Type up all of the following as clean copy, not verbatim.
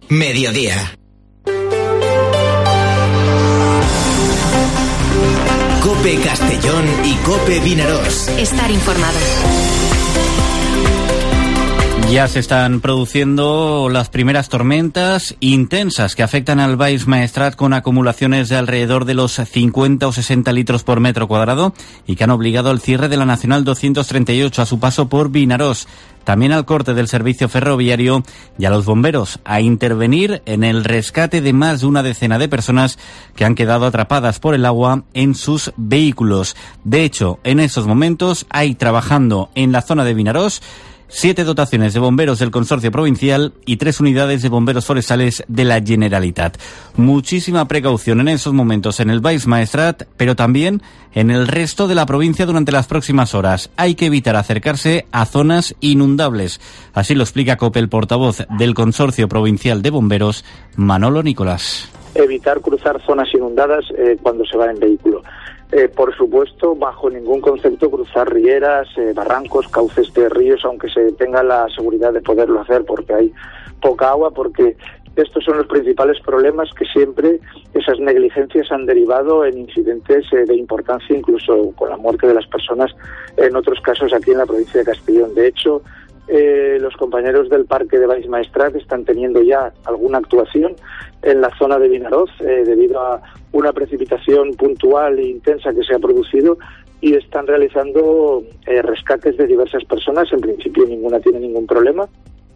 mediodía. COPE Castellón y COPE Vinaròs. Estar informado. Ya se están produciendo las primeras tormentas intensas que afectan al Baix Maestrat, con acumulaciones de alrededor de los 50 o 60 litros por metro cuadrado, y que han obligado al cierre de la Nacional 238 a su paso por Vinaròs. También al corte del servicio ferroviario y a los bomberos a intervenir en el rescate de más de una decena de personas que han quedado atrapadas por el agua en sus vehículos. De hecho, en estos momentos hay trabajando en la zona de Vinaròs 7 dotaciones de bomberos del Consorcio Provincial y 3 unidades de bomberos forestales de la Generalitat. Muchísima precaución en esos momentos en el Baix Maestrat, pero también en el resto de la provincia durante las próximas horas. Hay que evitar acercarse a zonas inundables. Así lo explica COPE el portavoz del Consorcio Provincial de Bomberos, Manolo Nicolás. Evitar cruzar zonas inundadas cuando se va en vehículo. Por supuesto, bajo ningún concepto cruzar rieras, barrancos, cauces de ríos, aunque se tenga la seguridad de poderlo hacer, porque hay poca agua, porque estos son los principales problemas, que siempre esas negligencias han derivado en incidentes de importancia, incluso con la muerte de las personas, en otros casos aquí en la provincia de Castellón. De hecho, los compañeros del Parque de Baix Maestrat están teniendo ya alguna actuación en la zona de Vinaròs debido a una precipitación puntual e intensa que se ha producido, y están realizando rescates de diversas personas. En principio ninguna tiene ningún problema.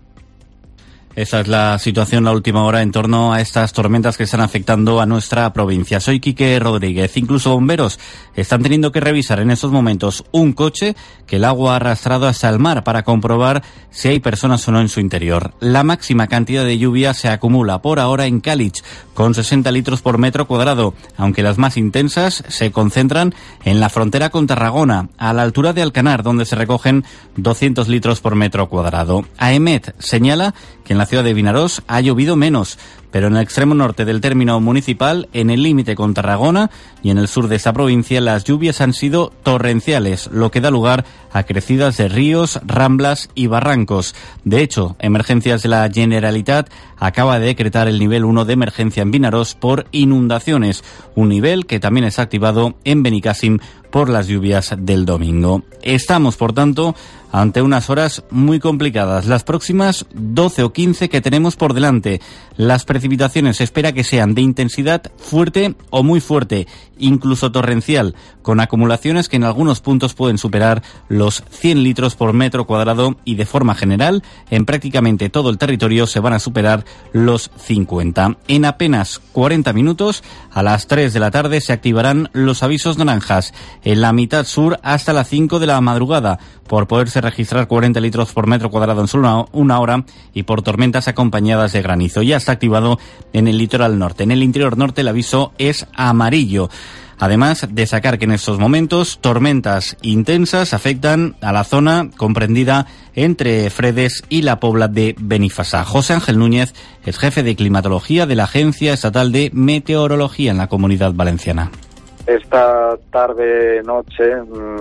Esa es la situación la última hora en torno a estas tormentas que están afectando a nuestra provincia. Soy Quique Rodríguez. Incluso bomberos están teniendo que revisar en estos momentos un coche que el agua ha arrastrado hasta el mar para comprobar si hay personas o no en su interior. La máxima cantidad de lluvia se acumula por ahora en Càlig, con 60 litros por metro cuadrado, aunque las más intensas se concentran en la frontera con Tarragona, a la altura de Alcanar, donde se recogen 200 litros por metro cuadrado. AEMET señala que en la ciudad de Vinaròs ha llovido menos, pero en el extremo norte del término municipal, en el límite con Tarragona y en el sur de esta provincia, las lluvias han sido torrenciales, lo que da lugar a crecidas de ríos, ramblas y barrancos. De hecho, Emergencias de la Generalitat acaba de decretar el nivel 1 de emergencia en Vinaròs por inundaciones, un nivel que también está activado en Benicàssim por las lluvias del domingo. Estamos, por tanto, ante unas horas muy complicadas, las próximas 12 o 15 que tenemos por delante. Las precipitaciones se espera que sean de intensidad fuerte o muy fuerte, incluso torrencial, con acumulaciones que en algunos puntos pueden superar los 100 litros por metro cuadrado, y de forma general, en prácticamente todo el territorio se van a superar los 50. En apenas 40 minutos, a las 3 de la tarde, se activarán los avisos naranjas en la mitad sur hasta las 5 de la madrugada, por poderse registrar 40 litros por metro cuadrado en solo una hora, y por tormentas acompañadas de granizo. Ya está activado en el litoral norte. En el interior norte el aviso es amarillo. Además, destacar que en estos momentos tormentas intensas afectan a la zona comprendida entre Fredes y la Pobla de Benifassà. José Ángel Núñez es jefe de climatología de la Agencia Estatal de Meteorología en la Comunidad Valenciana. Esta tarde, noche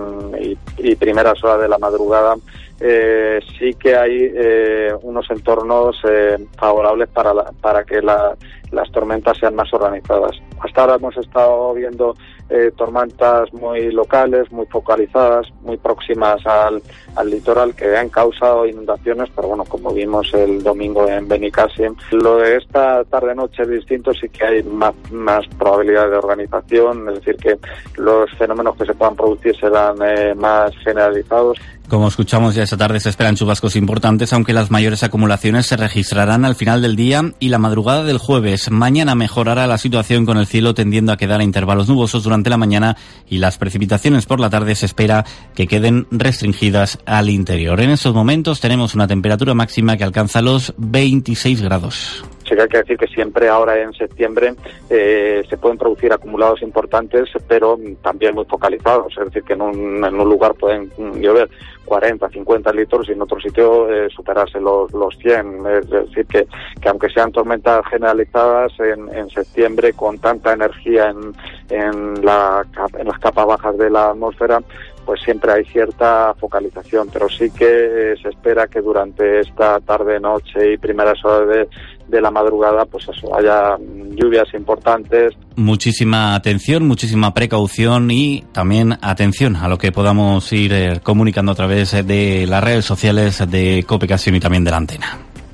y primeras horas de la madrugada sí que hay unos entornos favorables para que las tormentas sean más organizadas. Hasta ahora hemos estado viendo tormentas muy locales, muy focalizadas, muy próximas al litoral, que han causado inundaciones, pero bueno, como vimos el domingo en Benicàssim, lo de esta tarde-noche es distinto. Sí que hay más probabilidad de organización, es decir, que los fenómenos que se puedan producir serán más generalizados. Como escuchamos, ya esta tarde se esperan chubascos importantes, aunque las mayores acumulaciones se registrarán al final del día y la madrugada del jueves. Mañana mejorará la situación, con el cielo tendiendo a quedar a intervalos nubosos durante la mañana, y las precipitaciones por la tarde se espera que queden restringidas al interior. En estos momentos tenemos una temperatura máxima que alcanza los 26 grados. Sí que hay que decir que siempre ahora en septiembre se pueden producir acumulados importantes, pero también muy focalizados. Es decir, que en un lugar pueden llover 40, 50 litros y en otro sitio superarse los 100. Es decir, que aunque sean tormentas generalizadas en septiembre, con tanta energía en las capas bajas de la atmósfera, pues siempre hay cierta focalización, pero sí que se espera que durante esta tarde, noche y primeras horas de la madrugada, pues eso, haya lluvias importantes. Muchísima atención, muchísima precaución y también atención a lo que podamos ir comunicando a través de las redes sociales de COPE Castellón y también de la antena.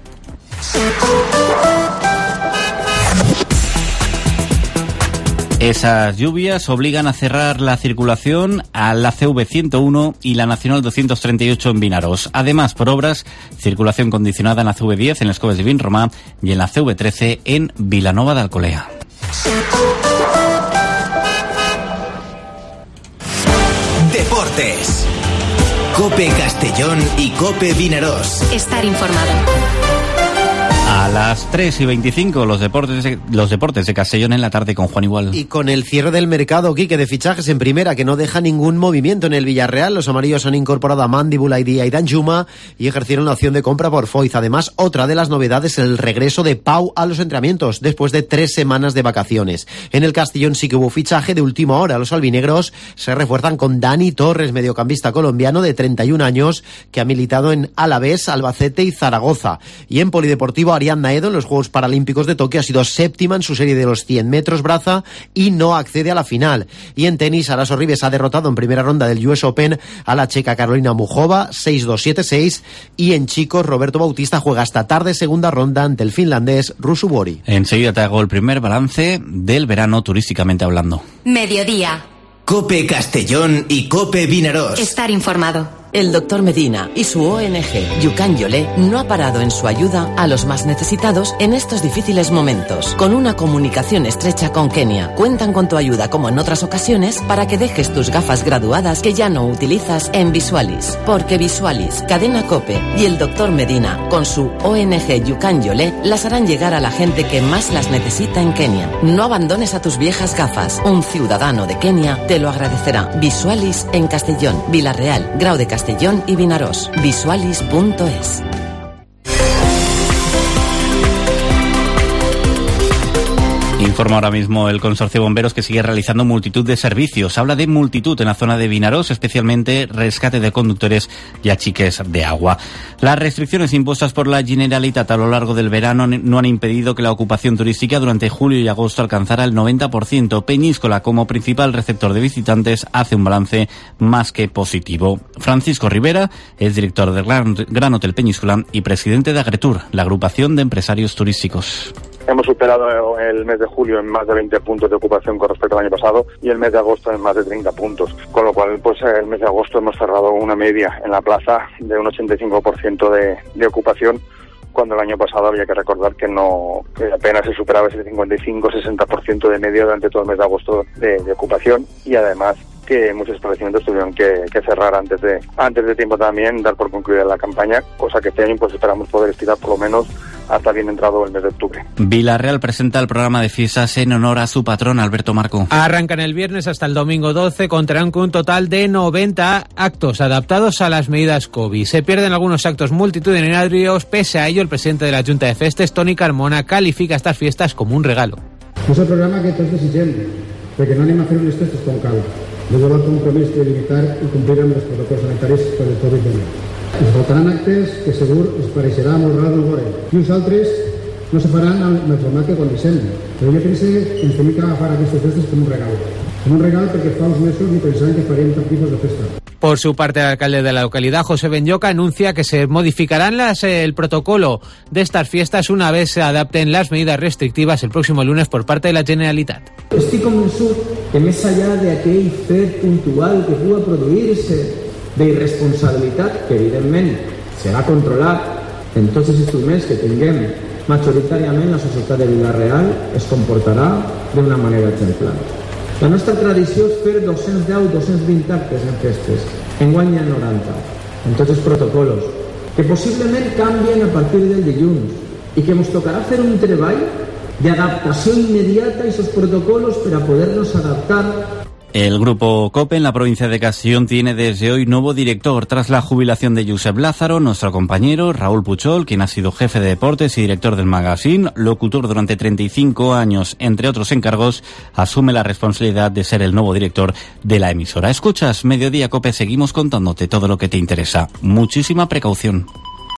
Esas lluvias obligan a cerrar la circulación a la CV101 y la Nacional 238 en Vinaros. Además, por obras, circulación condicionada en la CV10 en Les Coves de Vinromà y en la CV13 en Vilanova de Alcolea. Deportes. COPE Castellón y COPE Vinaros. Estar informado. A las 3:25 los deportes de Castellón en la tarde con Juan Igual. Y con el cierre del mercado, Quique, de fichajes en primera, que no deja ningún movimiento en el Villarreal, los amarillos han incorporado a Mandíbula y Aidan Juma y ejercieron la opción de compra por Foyz. Además, otra de las novedades es el regreso de Pau a los entrenamientos después de 3 semanas de vacaciones. En el Castellón sí que hubo fichaje de última hora. Los albinegros se refuerzan con Dani Torres, mediocampista colombiano de 31 años, que ha militado en Alavés, Albacete y Zaragoza. Y en polideportivo, Ariadna Edo en los Juegos Paralímpicos de Tokio ha sido séptima en su serie de los 100 metros braza y no accede a la final. Y en tenis, Aras Sorribes ha derrotado en primera ronda del US Open a la checa Carolina Muchova 6-2, 7-6, y en chicos Roberto Bautista juega esta tarde segunda ronda ante el finlandés Ruusu Vuori. Enseguida te hago el primer balance del verano turísticamente hablando. Mediodía. COPE Castellón y COPE Vinaros. Estar informado. El doctor Medina y su ONG Yucán Yolé no ha parado en su ayuda a los más necesitados en estos difíciles momentos. Con una comunicación estrecha con Kenia, cuentan con tu ayuda como en otras ocasiones para que dejes tus gafas graduadas que ya no utilizas en Visualis. Porque Visualis, Cadena COPE y el doctor Medina con su ONG Yucán Yolé las harán llegar a la gente que más las necesita en Kenia. No abandones a tus viejas gafas. Un ciudadano de Kenia te lo agradecerá. Visualis en Castellón, Vilarreal, Grau de Castellón y Vinarós. Visualis.es. Informa ahora mismo el Consorcio de Bomberos que sigue realizando multitud de servicios. Habla de multitud en la zona de Vinarós, especialmente rescate de conductores y achiques de agua. Las restricciones impuestas por la Generalitat a lo largo del verano no han impedido que la ocupación turística durante julio y agosto alcanzara el 90%. Peñíscola, como principal receptor de visitantes, hace un balance más que positivo. Francisco Rivera es director del Gran Hotel Peñíscola y presidente de Agretur, la agrupación de empresarios turísticos. Hemos superado el mes de julio en más de 20 puntos de ocupación con respecto al año pasado y el mes de agosto en más de 30 puntos. Con lo cual, pues el mes de agosto hemos cerrado una media en la plaza de un 85% de ocupación, cuando el año pasado había que recordar que apenas se superaba ese 55-60% de media durante todo el mes de agosto de ocupación, y además que muchos establecimientos tuvieron que cerrar antes de tiempo también, dar por concluida la campaña, cosa que este año pues esperamos poder estirar por lo menos hasta bien entrado el mes de octubre. Vilarreal presenta el programa de fiestas en honor a su patrón, Alberto Marco. Arrancan el viernes hasta el domingo 12, contarán con un total de 90 actos adaptados a las medidas COVID. Se pierden algunos actos multitudinarios, pese a ello el presidente de la Junta de Festes, Toni Carmona, califica estas fiestas como un regalo. És el programa que tots desitgem, perquè no anem a fer unes festes com cal. De donar el compromís de limitar i complir amb els protocols sanitaris per el Covid-19. Es faltaran actes que segur es pareixerà molt rar del veure, i uns altres no se faran amb el format que coneixem. Però jo penso que ens hem d'agafar aquestes festes com un regal. Com un regal perquè fa uns mesos ni pensàvem que faríem cap tipus de festa. Por su parte, el alcalde de la localidad, José Benyoca, anuncia que se modificarán el protocolo de estas fiestas una vez se adapten las medidas restrictivas el próximo lunes por parte de la Generalitat. Estic convençut que més enllà d'aquell fet puntual que pugui produir-se d'irresponsabilitat, que evidentment serà controlat en tots els instruments que tinguem majoritàriament, la societat de Vilareal es comportarà d'una manera exemplar. La nostra tradició és fer 210-220 actes en festes, enguany hi ha 90, en tots els protocols, que possiblement canvien a partir del dilluns i que ens tocarà fer un treball de adaptació immediata a esos protocolos para podernos adaptar. El grupo COPE en la provincia de Castellón tiene desde hoy nuevo director. Tras la jubilación de Josep Lázaro, nuestro compañero Raúl Puchol, quien ha sido jefe de deportes y director del magazine, locutor durante 35 años, entre otros encargos, asume la responsabilidad de ser el nuevo director de la emisora. Escuchas Mediodía COPE, seguimos contándote todo lo que te interesa. Muchísima precaución.